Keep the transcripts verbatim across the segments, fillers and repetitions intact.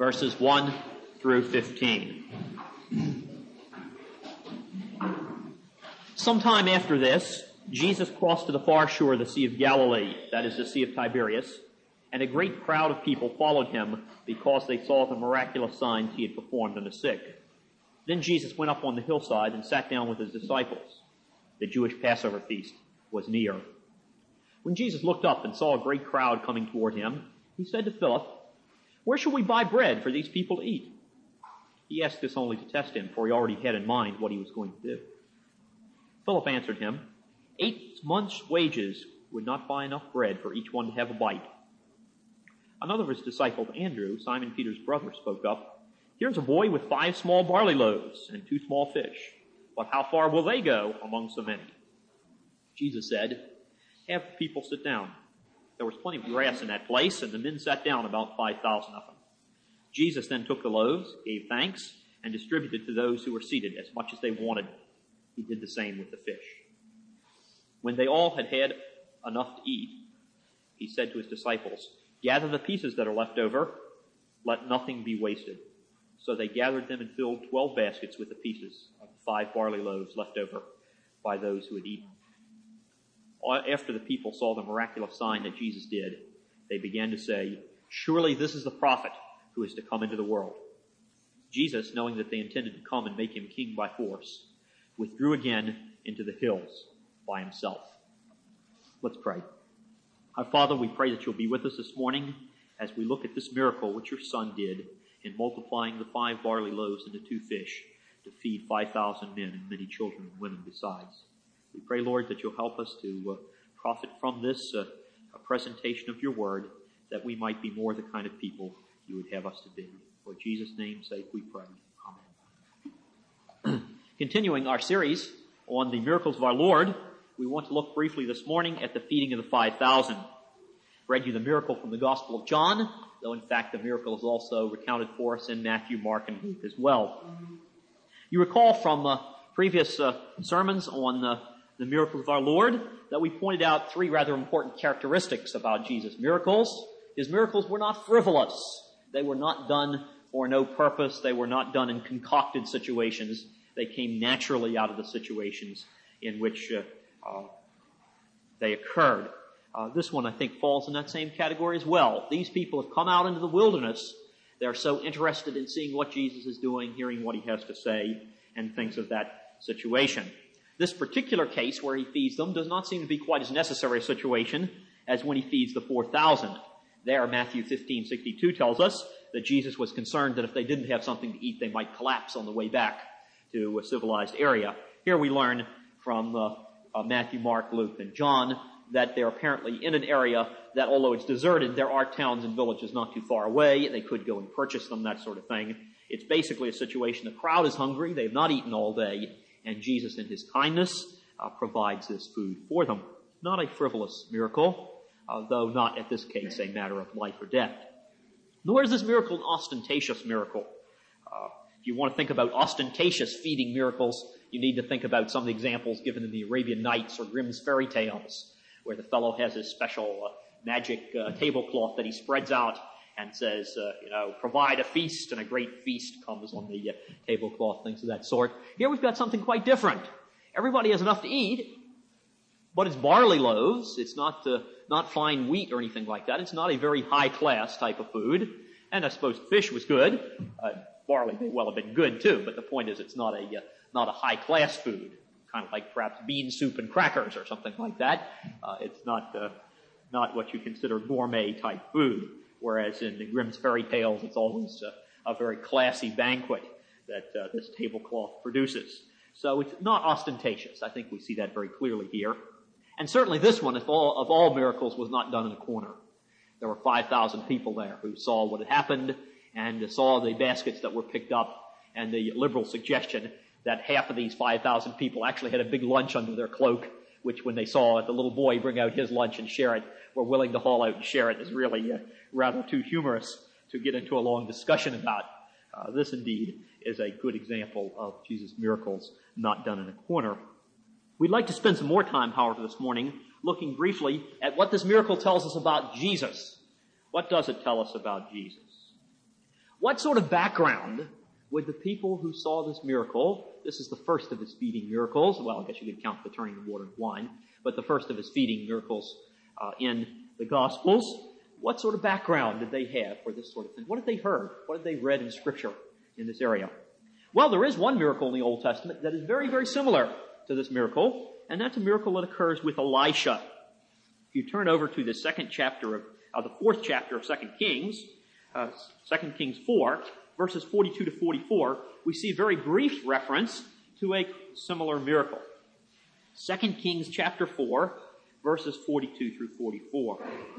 verses one through fifteen. Sometime after this, Jesus crossed to the far shore of the Sea of Galilee, that is the Sea of Tiberias, and a great crowd of people followed him because they saw the miraculous signs he had performed on the sick. Then Jesus went up on the hillside and sat down with his disciples. The Jewish Passover feast was near. When Jesus looked up and saw a great crowd coming toward him, he said to Philip, "Where shall we buy bread for these people to eat?" He asked this only to test him, for he already had in mind what he was going to do. Philip answered him, Eight months' wages would not buy enough bread for each one to have a bite." Another of his disciples, Andrew, Simon Peter's brother, spoke up, "Here's a boy with five small barley loaves and two small fish. But how far will they go among so many?" Jesus said, "Have the people sit down." There was plenty of grass in that place, and the men sat down, about five thousand of them. Jesus then took the loaves, gave thanks, and distributed to those who were seated as much as they wanted. He did the same with the fish. When they all had had enough to eat, he said to his disciples, "Gather the pieces that are left over. Let nothing be wasted." So they gathered them and filled twelve baskets with the pieces of the five barley loaves left over by those who had eaten. After the people saw the miraculous sign that Jesus did, they began to say, "Surely this is the prophet who is to come into the world." Jesus, knowing that they intended to come and make him king by force, withdrew again into the hills by himself. Let's pray. Our Father, we pray that you'll be with us this morning as we look at this miracle which your Son did in multiplying the five barley loaves and the two fish to feed five thousand men and many children and women besides. We pray, Lord, that you'll help us to uh, profit from this uh, a presentation of your word, that we might be more the kind of people you would have us to be. For Jesus' name's sake we pray. Amen. Continuing our series on the miracles of our Lord, we want to look briefly this morning at the feeding of the five thousand. Read you the miracle from the Gospel of John, though in fact the miracle is also recounted for us in Matthew, Mark, and Luke as well. You recall from uh, previous uh, sermons on uh, the miracles of our Lord that we pointed out three rather important characteristics about Jesus' miracles. His miracles were not frivolous. They were not done for no purpose. They were not done in concocted situations. They came naturally out of the situations in which uh, uh, they occurred. Uh, this one, I think, falls in that same category as well. These people have come out into the wilderness. They're so interested in seeing what Jesus is doing, hearing what he has to say, and things of that situation. This particular case where he feeds them does not seem to be quite as necessary a situation as when he feeds the four thousand. There, Matthew fifteen sixty-two tells us that Jesus was concerned that if they didn't have something to eat, they might collapse on the way back to a civilized area. Here we learn from uh, uh, Matthew, Mark, Luke, and John that they're apparently in an area that, although it's deserted, there are towns and villages not too far away. They could go and purchase them, that sort of thing. It's basically a situation, the crowd is hungry, they've not eaten all day, and Jesus in his kindness uh, provides this food for them. Not a frivolous miracle, uh, though not at this case a matter of life or death. Nor is this miracle an ostentatious miracle. Uh, if you want to think about ostentatious feeding miracles, you need to think about some of the examples given in the Arabian Nights or Grimm's fairy tales, where the fellow has his special uh, magic uh, tablecloth that he spreads out and says, uh, you know, provide a feast, and a great feast comes on the uh, tablecloth, things of that sort. Here we've got something quite different. Everybody has enough to eat, but it's barley loaves. It's not uh, not fine wheat or anything like that. It's not a very high-class type of food. And I suppose fish was good. Uh, barley may well have been good, too, but the point is it's not a uh, not a high-class food, kind of like perhaps bean soup and crackers or something like that. Uh, it's not uh, not what you consider gourmet-type food. Whereas in the Grimm's fairy tales, it's always uh, a very classy banquet that uh, this tablecloth produces. So it's not ostentatious. I think we see that very clearly here. And certainly this one, if all, of all miracles, was not done in a corner. There were five thousand people there who saw what had happened and saw the baskets that were picked up, and the liberal suggestion that half of these five thousand people actually had a big lunch under their cloak, which when they saw the little boy bring out his lunch and share it, were willing to haul out and share it, is really uh, rather too humorous to get into a long discussion about. Uh, this indeed is a good example of Jesus' miracles not done in a corner. We'd like to spend some more time, however, this morning looking briefly at what this miracle tells us about Jesus. What does it tell us about Jesus? What sort of background would the people who saw this miracle, this is the first of his feeding miracles, well, I guess you could count the turning the water into wine, but the first of his feeding miracles uh, in the Gospels, what sort of background did they have for this sort of thing? What had they heard? What had they read in Scripture in this area? Well, there is one miracle in the Old Testament that is very, very similar to this miracle, and that's a miracle that occurs with Elisha. If you turn over to the second chapter of, uh, the fourth chapter of Second Kings, uh, Second Kings four, verses forty-two to forty-four, we see a very brief reference to a similar miracle. Second Kings chapter four, verses forty-two through forty-four.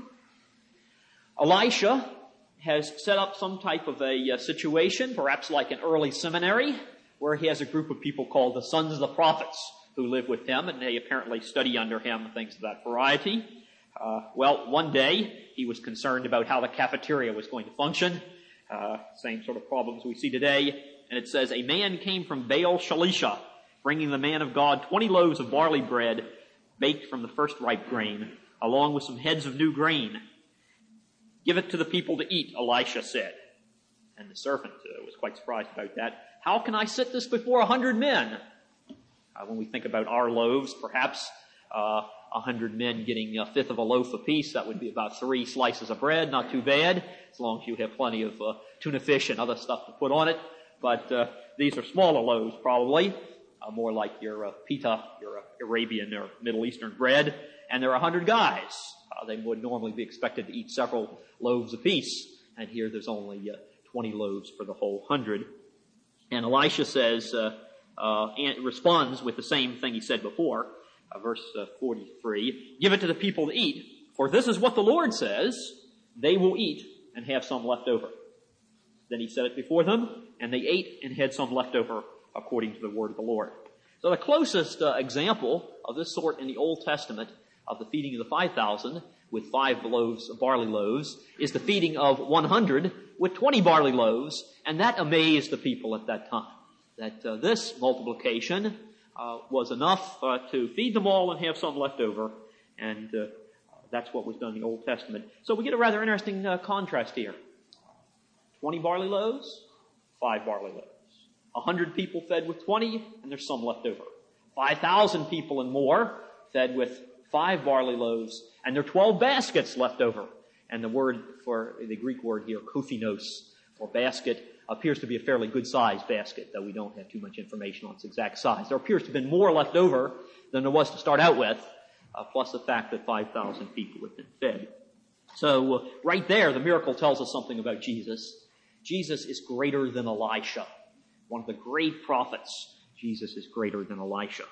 Elisha has set up some type of a uh, situation, perhaps like an early seminary, where he has a group of people called the sons of the prophets who live with him, and they apparently study under him, things of that variety. Uh, well, one day he was concerned about how the cafeteria was going to function. Uh, same sort of problems we see today. And it says, a man came from Baal Shalisha, bringing the man of God twenty loaves of barley bread baked from the first ripe grain, along with some heads of new grain. Give it to the people to eat, Elisha said. And the servant uh, was quite surprised about that. How can I set this before a hundred men? Uh, when we think about our loaves, perhaps uh, a hundred men getting a fifth of a loaf apiece, that would be about three slices of bread, not too bad, as long as you have plenty of uh, tuna fish and other stuff to put on it. But uh, these are smaller loaves, probably, uh, more like your uh, pita, your uh, Arabian or Middle Eastern bread, and there are a hundred guys. Uh, they would normally be expected to eat several loaves apiece, and here there's only uh, twenty loaves for the whole hundred. And Elisha says, uh, uh, and responds with the same thing he said before, uh, verse uh, forty-three, give it to the people to eat, for this is what the Lord says, they will eat and have some left over. Then he set it before them, and they ate and had some left over according to the word of the Lord. So the closest uh, example of this sort in the Old Testament of the feeding of the five thousand with five loaves, barley loaves, is the feeding of one hundred with twenty barley loaves, and that amazed the people at that time, that uh, this multiplication uh, was enough uh, to feed them all and have some left over, and uh, that's what was done in the Old Testament. So we get a rather interesting uh, contrast here. twenty barley loaves, five barley loaves. one hundred people fed with twenty, and there's some left over. five thousand people and more fed with five barley loaves, and there are twelve baskets left over. And the word for, the Greek word here, kothinos, or basket, appears to be a fairly good-sized basket, though we don't have too much information on its exact size. There appears to have been more left over than there was to start out with, uh, plus the fact that five thousand people have been fed. So uh, right there, the miracle tells us something about Jesus. Jesus is greater than Elisha. One of the great prophets, Jesus is greater than Elisha.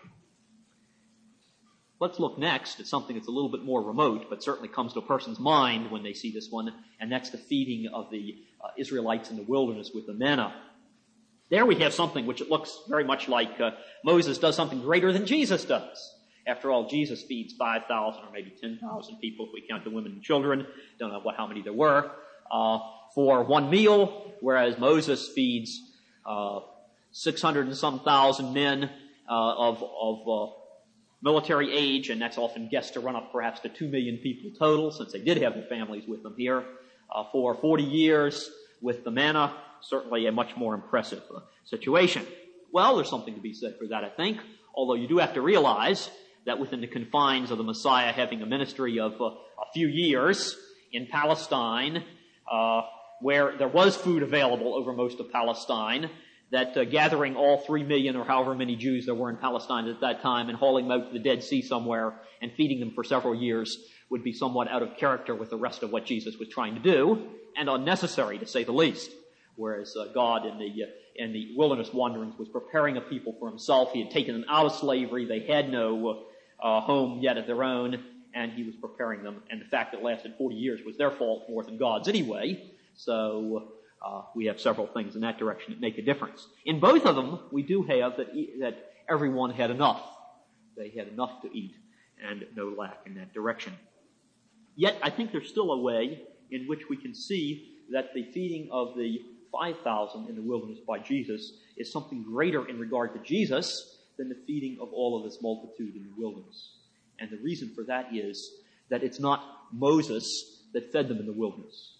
Let's look next at something that's a little bit more remote, but certainly comes to a person's mind when they see this one, and that's the feeding of the uh, Israelites in the wilderness with the manna. There we have something which it looks very much like uh, Moses does something greater than Jesus does. After all, Jesus feeds five thousand or maybe ten thousand people if we count the women and children. Don't know what, how many there were, uh, for one meal, whereas Moses feeds uh, six hundred and some thousand men uh, of, of uh, military age, and that's often guessed to run up perhaps to two million people total, since they did have their families with them here, uh, for forty years with the manna. Certainly a much more impressive uh, situation. Well, there's something to be said for that, I think, although you do have to realize that within the confines of the Messiah having a ministry of uh, a few years in Palestine, uh, where there was food available over most of Palestine, that uh, gathering all three million or however many Jews there were in Palestine at that time and hauling them out to the Dead Sea somewhere and feeding them for several years would be somewhat out of character with the rest of what Jesus was trying to do, and unnecessary to say the least. Whereas uh, God in the uh, in the wilderness wanderings was preparing a people for himself. He had taken them out of slavery. They had no uh, home yet of their own, and he was preparing them. And the fact that it lasted forty years was their fault more than God's anyway. So Uh, we have several things in that direction that make a difference. In both of them, we do have that, e- that everyone had enough. They had enough to eat and no lack in that direction. Yet, I think there's still a way in which we can see that the feeding of the five thousand in the wilderness by Jesus is something greater in regard to Jesus than the feeding of all of this multitude in the wilderness. And the reason for that is that it's not Moses that fed them in the wilderness.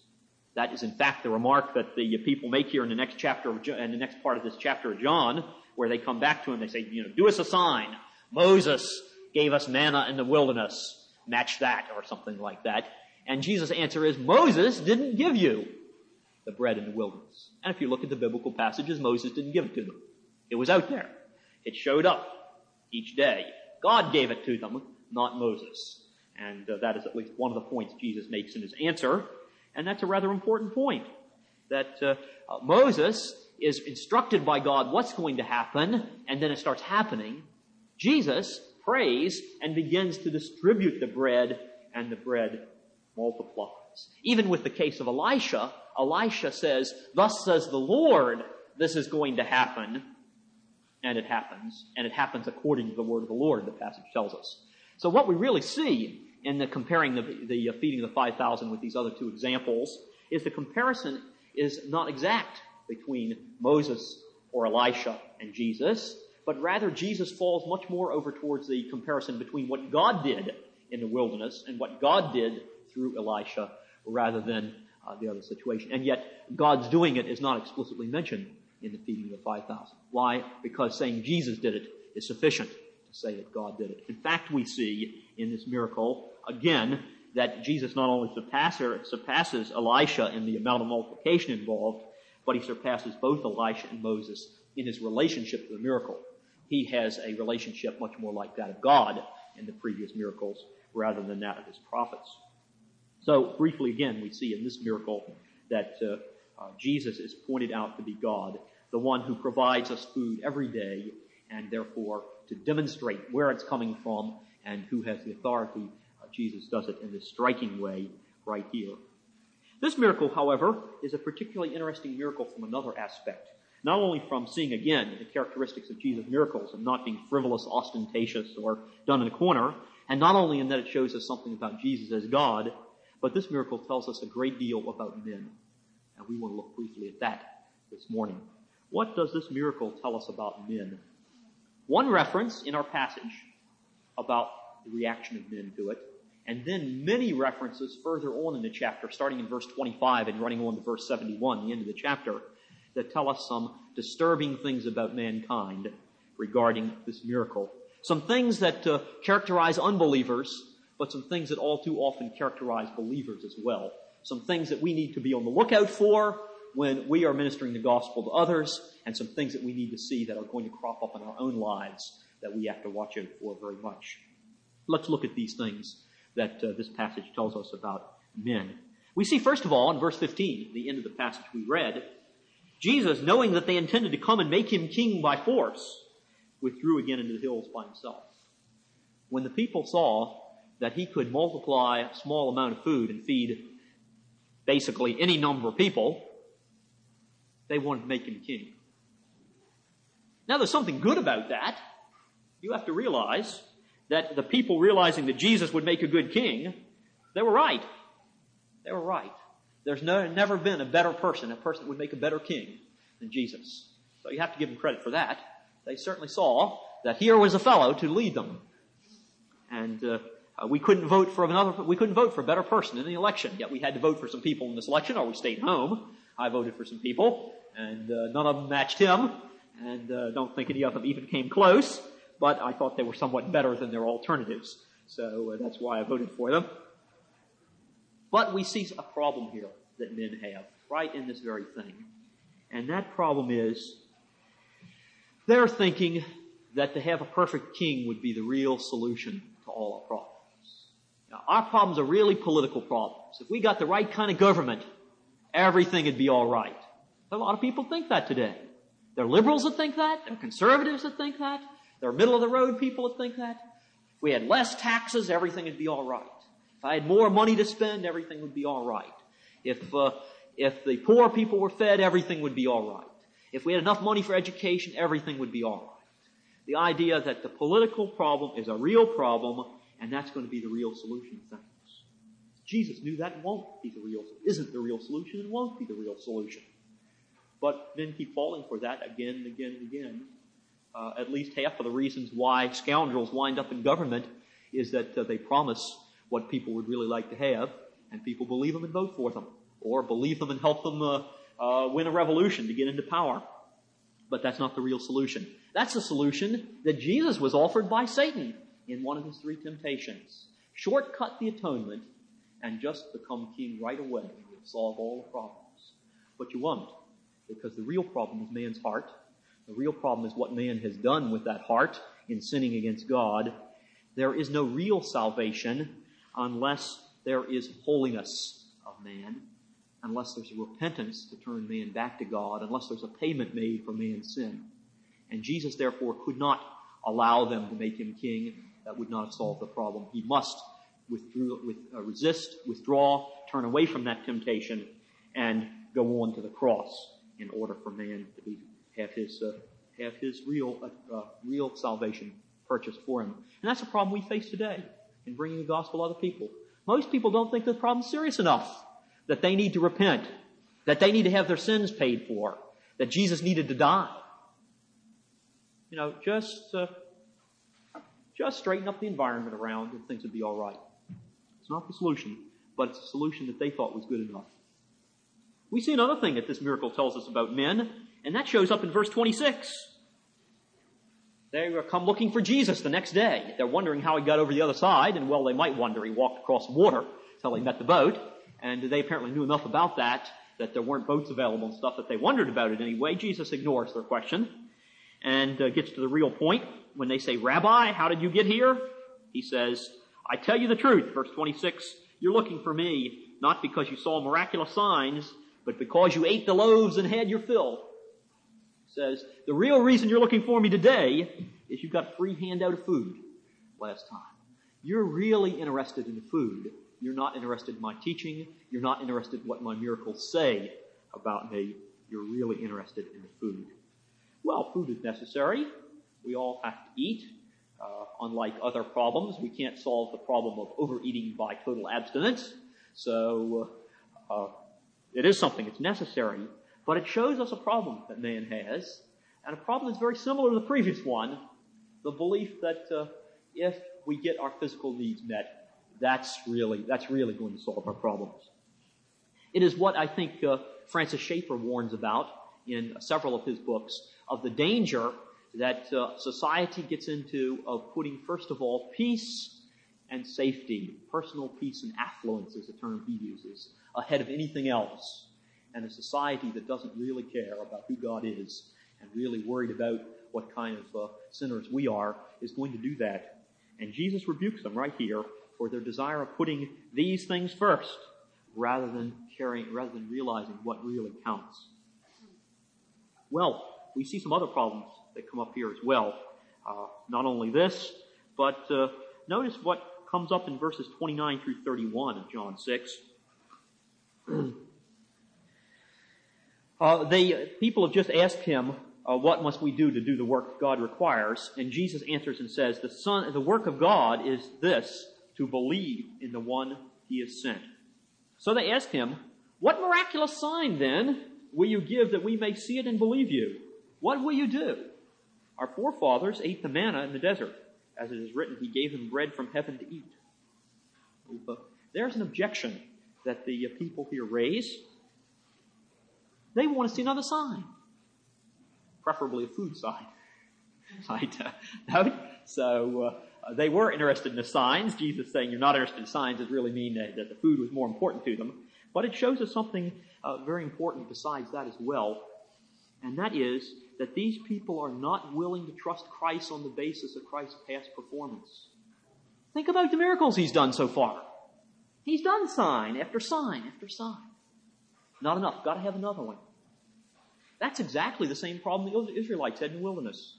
That is, in fact, the remark that the people make here in the next chapter of John, in the next part of this chapter of John, where they come back to him. They say, you know, do us a sign. Moses gave us manna in the wilderness. Match that, or something like that. And Jesus' answer is, Moses didn't give you the bread in the wilderness. And if you look at the biblical passages, Moses didn't give it to them. It was out there. It showed up each day. God gave it to them, not Moses. And uh, that is at least one of the points Jesus makes in his answer. And that's a rather important point, that uh, uh, Moses is instructed by God what's going to happen, and then it starts happening. Jesus prays and begins to distribute the bread, and the bread multiplies. Even with the case of Elisha, Elisha says, thus says the Lord, this is going to happen. And it happens. And it happens according to the word of the Lord, the passage tells us. So what we really see in the comparing the, the feeding of the five thousand with these other two examples is the comparison is not exact between Moses or Elisha and Jesus, but rather Jesus falls much more over towards the comparison between what God did in the wilderness and what God did through Elisha, rather than uh, the other situation. And yet, God's doing it is not explicitly mentioned in the feeding of the five thousand. Why? Because saying Jesus did it is sufficient to say that God did it. In fact, we see in this miracle, again, that Jesus not only surpasses, surpasses Elisha in the amount of multiplication involved, but he surpasses both Elisha and Moses in his relationship to the miracle. He has a relationship much more like that of God in the previous miracles rather than that of his prophets. So, briefly again, we see in this miracle that uh, uh, Jesus is pointed out to be God, the one who provides us food every day, and therefore to demonstrate where it's coming from and who has the authority. Uh, Jesus does it in this striking way right here. This miracle, however, is a particularly interesting miracle from another aspect. Not only from seeing again the characteristics of Jesus' miracles of not being frivolous, ostentatious, or done in a corner, and not only in that it shows us something about Jesus as God, but this miracle tells us a great deal about men. And we want to look briefly at that this morning. What does this miracle tell us about men? One reference in our passage about the reaction of men to it, and then many references further on in the chapter, starting in verse twenty-five and running on to verse seventy-one, the end of the chapter, that tell us some disturbing things about mankind regarding this miracle. Some things that uh, characterize unbelievers, but some things that all too often characterize believers as well. Some things that we need to be on the lookout for when we are ministering the gospel to others, and some things that we need to see that are going to crop up in our own lives that we have to watch out for very much. Let's look at these things that uh, this passage tells us about men. We see, first of all, in verse fifteen, the end of the passage we read, Jesus, knowing that they intended to come and make him king by force, withdrew again into the hills by himself. When the people saw that he could multiply a small amount of food and feed basically any number of people, they wanted to make him king. Now, there's something good about that. You have to realize that the people realizing that Jesus would make a good king, they were right. They were right. There's no, never been a better person, a person that would make a better king than Jesus. So you have to give them credit for that. They certainly saw that here was a fellow to lead them. And uh, we couldn't vote for another, we couldn't vote for a better person in the election. Yet we had to vote for some people in this election, or we stayed home. I voted for some people, and uh, none of them matched him, and uh, don't think any of them even came close. But I thought they were somewhat better than their alternatives. So uh, that's why I voted for them. But we see a problem here that men have, right in this very thing. And that problem is, they're thinking that to have a perfect king would be the real solution to all our problems. Now, our problems are really political problems. If we got the right kind of government, everything would be all right. But a lot of people think that today. There are liberals that think that. There are conservatives that think that. There are middle-of-the-road people that think that. If we had less taxes, everything would be all right. If I had more money to spend, everything would be all right. If uh, if the poor people were fed, everything would be all right. If we had enough money for education, everything would be all right. The idea that the political problem is a real problem, and that's going to be the real solution to things. Jesus knew that won't be the real, isn't the real solution, and won't be the real solution. But men keep falling for that again and again and again. Uh, at least half of the reasons why scoundrels wind up in government is that uh, they promise what people would really like to have, and people believe them and vote for them. or believe them and help them uh, uh, win a revolution to get into power. But that's not the real solution. That's the solution that Jesus was offered by Satan in one of his three temptations. Shortcut the atonement and just become king right away. You'll solve all the problems. But you won't, because the real problem is man's heart. The real problem is what man has done with that heart in sinning against God. There is no real salvation unless there is holiness of man, unless there's a repentance to turn man back to God, unless there's a payment made for man's sin. And Jesus, therefore, could not allow them to make him king. That would not have solved the problem. He must withdraw, with, uh, resist, withdraw, turn away from that temptation, and go on to the cross in order for man to be have his uh, have his real uh, uh, real salvation purchased for him. And that's a problem we face today in bringing the gospel to other people. Most people don't think the problem's serious enough, that they need to repent, that they need to have their sins paid for, that Jesus needed to die. You know, just uh, just straighten up the environment around and things would be all right. It's not the solution, but it's a solution that they thought was good enough. We see another thing that this miracle tells us about men, and that shows up in verse twenty-six. They come looking for Jesus the next day. They're wondering how he got over the other side, and well, they might wonder. He walked across water until he met the boat, and they apparently knew enough about that, that there weren't boats available and stuff, that they wondered about it anyway. Jesus ignores their question and uh, gets to the real point. When they say, Rabbi, how did you get here? He says, I tell you the truth, verse twenty-six, you're looking for me, not because you saw miraculous signs, but because you ate the loaves and had your fill. He says, the real reason you're looking for me today is you got free handout of food last time. You're really interested in the food. You're not interested in my teaching. You're not interested in what my miracles say about me. You're really interested in the food. Well, food is necessary. We all have to eat. Uh, unlike other problems, we can't solve the problem of overeating by total abstinence. So uh, uh, it is something that's necessary. But it shows us a problem that man has, and a problem that's very similar to the previous one, the belief that uh, if we get our physical needs met, that's really that's really going to solve our problems. It is what I think uh, Francis Schaeffer warns about in several of his books, of the danger that uh, society gets into of putting, first of all, peace and safety, personal peace and affluence is the term he uses, ahead of anything else. And a society that doesn't really care about who God is and really worried about what kind of uh, sinners we are is going to do that. And Jesus rebukes them right here for their desire of putting these things first rather than caring, rather than realizing what really counts. Well, we see some other problems that come up here as well. Uh, not only this, but uh, notice what comes up in verses twenty-nine through thirty-one of John six. Uh, they, people have just asked him, uh, what must we do to do the work God requires? And Jesus answers and says, the son, the work of God is this, to believe in the one he has sent. So they asked him, what miraculous sign then will you give that we may see it and believe you? What will you do? Our forefathers ate the manna in the desert. As it is written, he gave them bread from heaven to eat. There's an objection that the people here raise. They want to see another sign, preferably a food sign. Right? No? So uh, they were interested in the signs. Jesus saying you're not interested in signs does really mean that, that the food was more important to them. But it shows us something uh, very important besides that as well, and that is that these people are not willing to trust Christ on the basis of Christ's past performance. Think about the miracles he's done so far. He's done sign after sign after sign. Not enough. Got to have another one. That's exactly the same problem the Israelites had in the wilderness.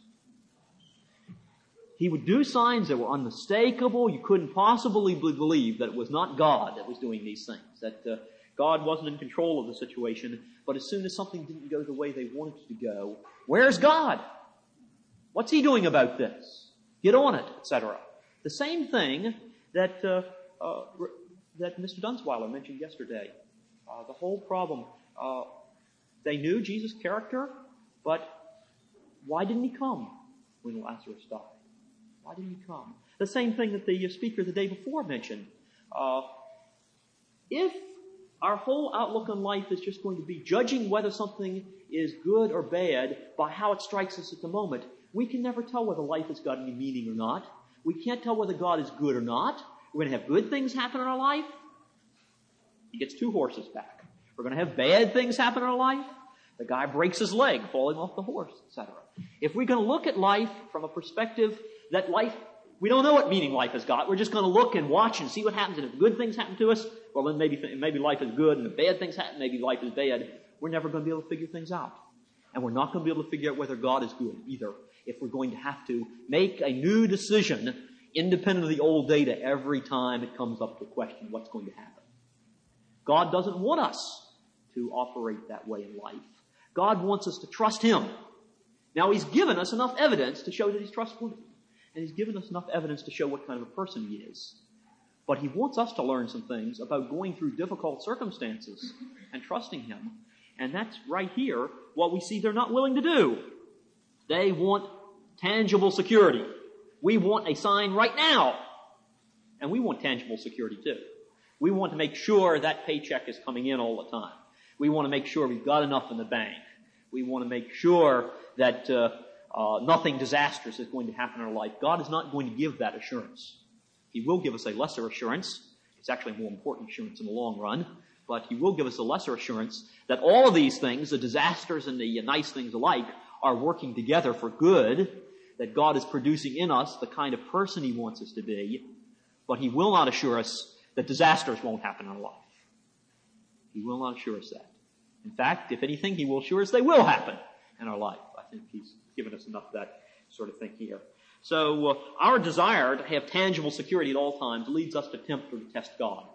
He would do signs that were unmistakable. You couldn't possibly believe that it was not God that was doing these things, that uh, God wasn't in control of the situation. But as soon as something didn't go the way they wanted it to go, where's God? What's he doing about this? Get on it, et cetera. The same thing that uh, uh, that Mister Dunsweiler mentioned yesterday. Uh, the whole problem, uh, they knew Jesus' character, but why didn't he come when Lazarus died? Why didn't he come? The same thing that the speaker the day before mentioned. Uh, if Our whole outlook on life is just going to be judging whether something is good or bad by how it strikes us at the moment. We can never tell whether life has got any meaning or not. We can't tell whether God is good or not. We're going to have good things happen in our life. He gets two horses back. We're going to have bad things happen in our life. The guy breaks his leg falling off the horse, et cetera. If we're going to look at life from a perspective that life, we don't know what meaning life has got. We're just going to look and watch and see what happens. And if good things happen to us, well, then maybe maybe life is good. And if bad things happen, maybe life is bad. We're never going to be able to figure things out. And we're not going to be able to figure out whether God is good either, if we're going to have to make a new decision independent of the old data every time it comes up to question what's going to happen. God doesn't want us to operate that way in life. God wants us to trust Him. Now, He's given us enough evidence to show that He's trustworthy. And He's given us enough evidence to show what kind of a person He is. But He wants us to learn some things about going through difficult circumstances and trusting Him. And that's right here what we see they're not willing to do. They want tangible security. We want a sign right now. And we want tangible security too. We want to make sure that paycheck is coming in all the time. We want to make sure we've got enough in the bank. We want to make sure that uh, uh, nothing disastrous is going to happen in our life. God is not going to give that assurance. He will give us a lesser assurance. It's actually a more important assurance in the long run. But He will give us a lesser assurance that all of these things, the disasters and the nice things alike, are working together for good, that God is producing in us the kind of person He wants us to be. But He will not assure us that disasters won't happen in our life. He will not assure us that. In fact, if anything, He will assure us they will happen in our life. I think He's given us enough of that sort of thing here. So uh, our desire to have tangible security at all times leads us to tempt or to test God.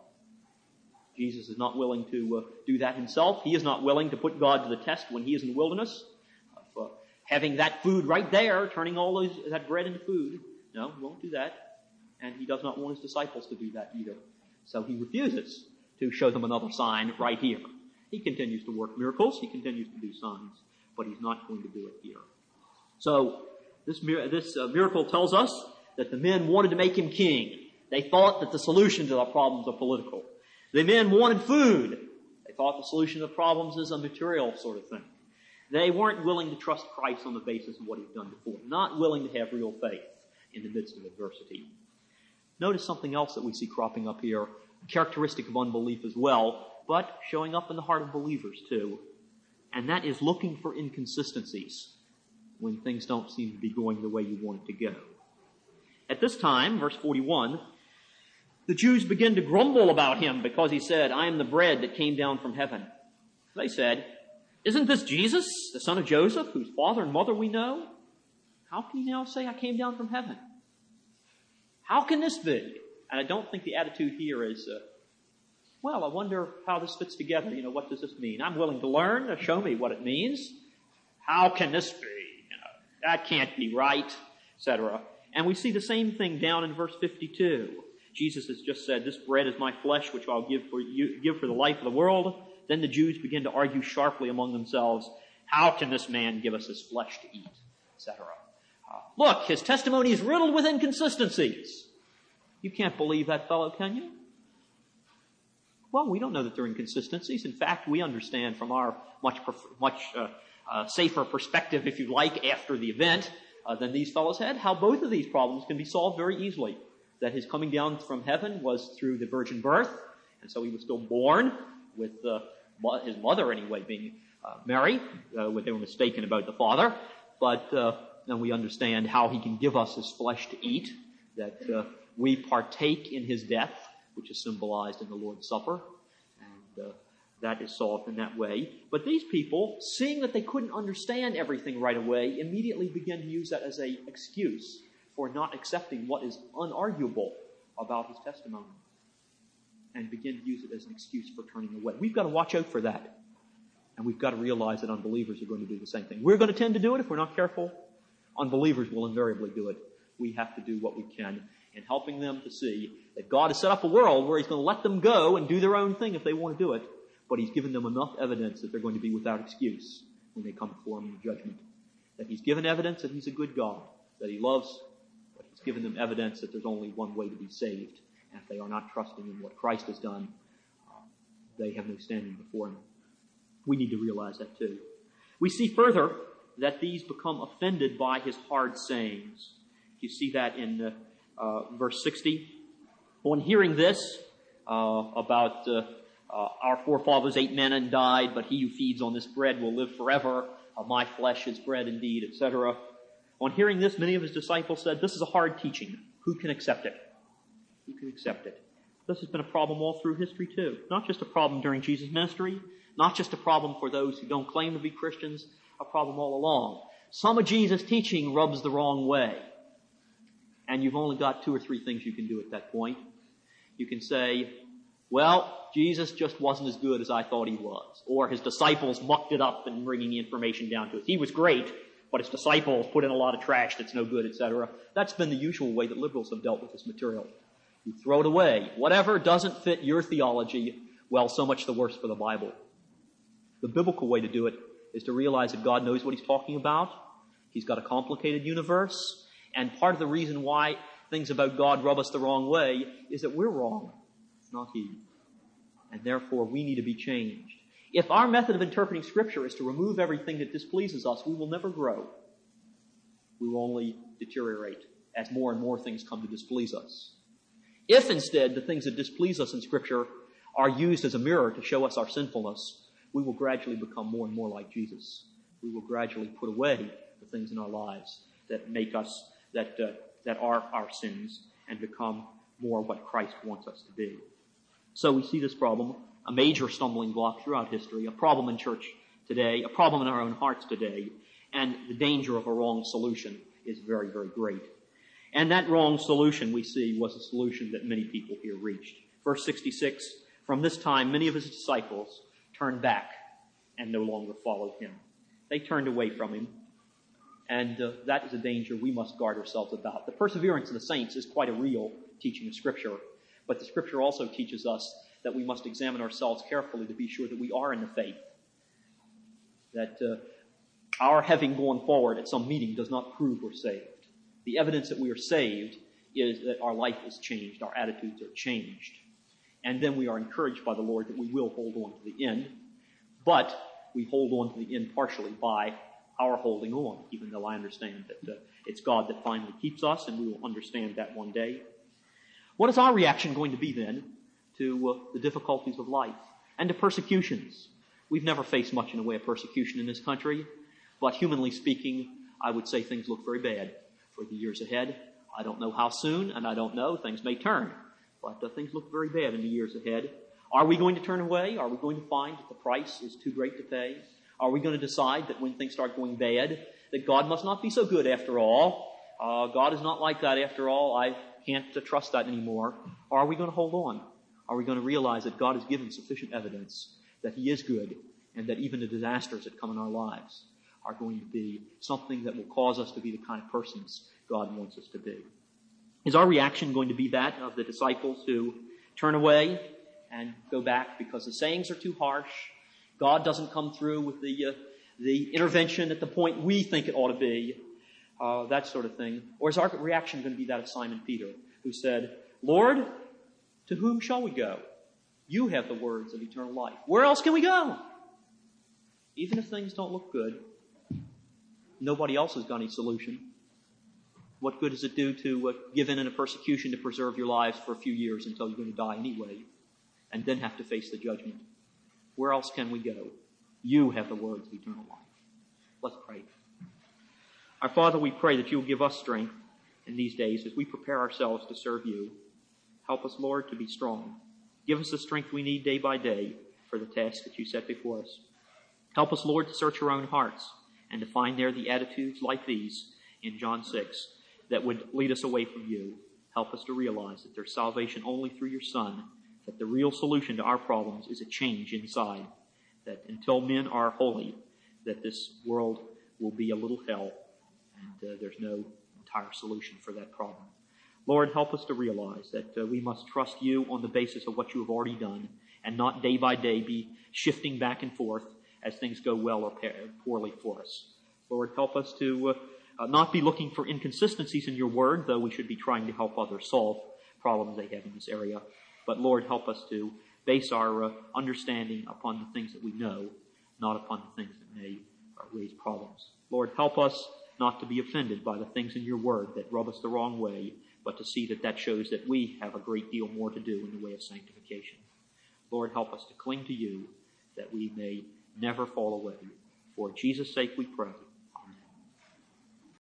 Jesus is not willing to uh, do that Himself. He is not willing to put God to the test when He is in the wilderness. Of, uh, having that food right there, turning all those, that bread into food. No, He won't do that. And He does not want His disciples to do that either. So He refuses to show them another sign right here. He continues to work miracles. He continues to do signs. But He's not going to do it here. So this, this uh, miracle tells us that the men wanted to make Him king. They thought that the solution to their problems are political. The men wanted food. They thought the solution to the problems is a material sort of thing. They weren't willing to trust Christ on the basis of what He'd done before. Not willing to have real faith in the midst of adversity. Notice something else that we see cropping up here, characteristic of unbelief as well, but showing up in the heart of believers too. And that is looking for inconsistencies when things don't seem to be going the way you want it to go. At this time, verse forty-one, the Jews began to grumble about Him because He said, I am the bread that came down from heaven. They said, isn't this Jesus, the son of Joseph, whose father and mother we know? How can He now say, I came down from heaven? How can this be? And I don't think the attitude here is, uh, well, I wonder how this fits together. You know, what does this mean? I'm willing to learn. Show me what it means. How can this be? You know, that can't be right, et cetera. And we see the same thing down in verse fifty-two. Jesus has just said, this bread is my flesh, which I'll give for you, give for the life of the world. Then the Jews begin to argue sharply among themselves, how can this man give us his flesh to eat, et cetera. Uh, look, his testimony is riddled with inconsistencies. You can't believe that fellow, can you? Well, we don't know that there are inconsistencies. In fact, we understand from our much much uh, uh, safer perspective, if you like, after the event uh, than these fellows had, how both of these problems can be solved very easily. That His coming down from heaven was through the virgin birth, and so He was still born with uh, His mother, anyway, being uh, Mary. Uh, they were mistaken about the Father. But uh, then we understand how He can give us His flesh to eat, that uh, we partake in His death, which is symbolized in the Lord's Supper, and uh, that is solved in that way. But these people, seeing that they couldn't understand everything right away, immediately began to use that as an excuse for not accepting what is unarguable about His testimony, and begin to use it as an excuse for turning away. We've got to watch out for that, and we've got to realize that unbelievers are going to do the same thing. We're going to tend to do it if we're not careful. Unbelievers will invariably do it. We have to do what we can in helping them to see that God has set up a world where He's going to let them go and do their own thing if they want to do it, but He's given them enough evidence that they're going to be without excuse when they come before Him in judgment. That He's given evidence that He's a good God, that He loves, but He's given them evidence that there's only one way to be saved. And if they are not trusting in what Christ has done, uh, they have no standing before him. We need to realize that too. We see further that these become offended by his hard sayings. You see that in uh, uh, verse sixty. On hearing this uh, about uh, uh, our forefathers ate manna and died, but he who feeds on this bread will live forever. Uh, my flesh is bread indeed, et cetera. On hearing this, many of his disciples said, "This is a hard teaching. Who can accept it?" Who can accept it? This has been a problem all through history too. Not just a problem during Jesus' ministry, not just a problem for those who don't claim to be Christians, a problem all along. Some of Jesus' teaching rubs the wrong way. And you've only got two or three things you can do at that point. You can say, well, Jesus just wasn't as good as I thought he was. Or his disciples mucked it up and bringing the information down to us. He was great, but his disciples put in a lot of trash that's no good, et cetera. That's been the usual way that liberals have dealt with this material. You throw it away. Whatever doesn't fit your theology, well, so much the worse for the Bible. The biblical way to do it is to realize that God knows what he's talking about. He's got a complicated universe. And part of the reason why things about God rub us the wrong way is that we're wrong, not he. And therefore, we need to be changed. If our method of interpreting Scripture is to remove everything that displeases us, we will never grow. We will only deteriorate as more and more things come to displease us. If instead the things that displease us in Scripture are used as a mirror to show us our sinfulness, we will gradually become more and more like Jesus. We will gradually put away the things in our lives that make us, that uh, that are our sins, and become more what Christ wants us to be. So we see this problem, a major stumbling block throughout history, a problem in church today, a problem in our own hearts today, and the danger of a wrong solution is very, very great. And that wrong solution, we see, was a solution that many people here reached. Verse sixty-six, from this time many of his disciples turned back and no longer followed him. They turned away from him, and uh, that is a danger we must guard ourselves about. The perseverance of the saints is quite a real teaching of Scripture, but the Scripture also teaches us that we must examine ourselves carefully to be sure that we are in the faith, that uh, our having gone forward at some meeting does not prove we're saved. The evidence that we are saved is that our life is changed, our attitudes are changed. And then we are encouraged by the Lord that we will hold on to the end, but we hold on to the end partially by our holding on, even though I understand that uh, it's God that finally keeps us, and we will understand that one day. What is our reaction going to be then to uh, the difficulties of life and to persecutions? We've never faced much in the way of persecution in this country, but humanly speaking, I would say things look very bad for the years ahead. I don't know how soon, and I don't know. Things may turn, but uh, things look very bad in the years ahead. Are we going to turn away? Are we going to find that the price is too great to pay? Are we going to decide that when things start going bad, that God must not be so good after all? Uh, God is not like that after all. I can't uh, trust that anymore. Or are we going to hold on? Are we going to realize that God has given sufficient evidence that he is good, and that even the disasters that come in our lives are going to be something that will cause us to be the kind of persons God wants us to be? Is our reaction going to be that of the disciples who turn away and go back because the sayings are too harsh? God doesn't come through with the uh, the intervention at the point we think it ought to be, uh, that sort of thing. Or is our reaction going to be that of Simon Peter, who said, Lord, to whom shall we go? You have the words of eternal life. Where else can we go? Even if things don't look good, nobody else has got any solution. What good does it do to uh, give in in a persecution to preserve your lives for a few years until you're going to die anyway, and then have to face the judgment? Where else can we go? You have the words of eternal life. Let's pray. Our Father, we pray that you will give us strength in these days as we prepare ourselves to serve you. Help us, Lord, to be strong. Give us the strength we need day by day for the task that you set before us. Help us, Lord, to search our own hearts and to find there the attitudes like these in John six that would lead us away from you. Help us to realize that there's salvation only through your Son, that the real solution to our problems is a change inside, that until men are holy, that this world will be a little hell, and uh, there's no entire solution for that problem. Lord, help us to realize that uh, we must trust you on the basis of what you have already done, and not day by day be shifting back and forth as things go well or poorly for us. Lord, help us to uh, uh, not be looking for inconsistencies in your word, though we should be trying to help others solve problems they have in this area. But Lord, help us to base our uh, understanding upon the things that we know, not upon the things that may uh, raise problems. Lord, help us not to be offended by the things in your word that rub us the wrong way, but to see that that shows that we have a great deal more to do in the way of sanctification. Lord, help us to cling to you, that we may never fall away. For Jesus' sake we pray.